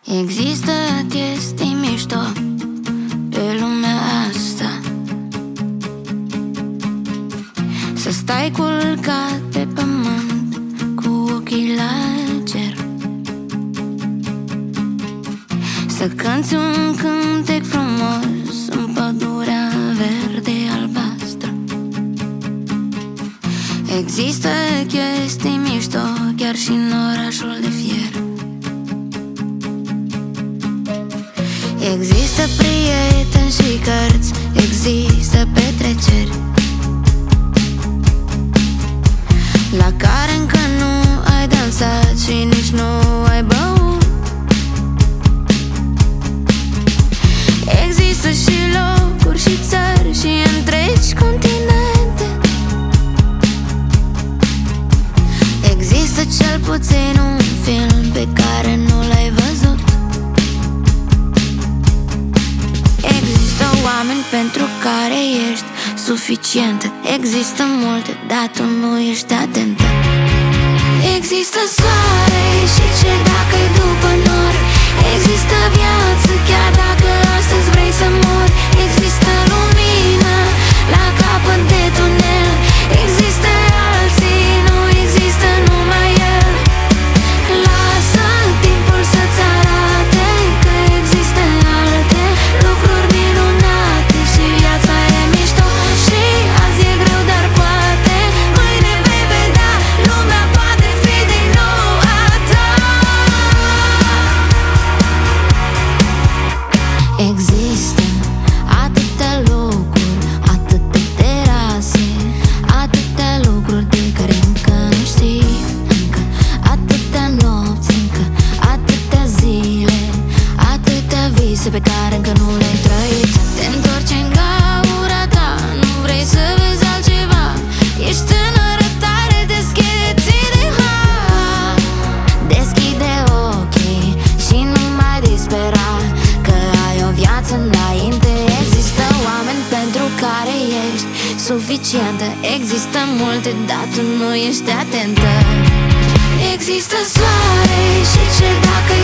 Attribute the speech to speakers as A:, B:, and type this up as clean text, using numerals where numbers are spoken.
A: Există chestii mișto pe lumea asta, să stai culcat pe pământ cu ochii la cer, să cânti un cântec frumos în pădurea verde albastră. Există chestii mișto chiar și în orașul de fier. Există prieteni și cărți, există petreceri la care încă nu ai dansat și nici nu ai băut. Există și locuri și țări și întregi continente. Există cel puțin un film pe care nu l-ai văzut. Există oameni pentru care ești suficientă. Există multe, dar tu nu ești atentă. Există soare și ce dacă-i după nori. Există viață chiar dacă astăzi vrei să mori. Există lumină la capăt de tunel. Există alții, nu există numai el. Lasă timpul să-ți arate că există alte lucruri minunate și viața e mișto. Și azi e greu, dar poate mâine vei vedea, lumea poate fi din nou a ta. Există atâtea locuri, atâtea terase, atâtea lucruri de care încă nu știi, încă atâtea nopți, încă atâtea zile, atâtea vise pe care încă nu le-ai trăit. Te întorci în gaura ta, nu vrei să vezi altceva. Ești tânără tare, deschide har. Deschide ochii și nu mai dispera, că ai o viață înainte. Există oameni pentru care ești suficientă. Există multe, dar tu nu ești atentă. Există soare și ce dacă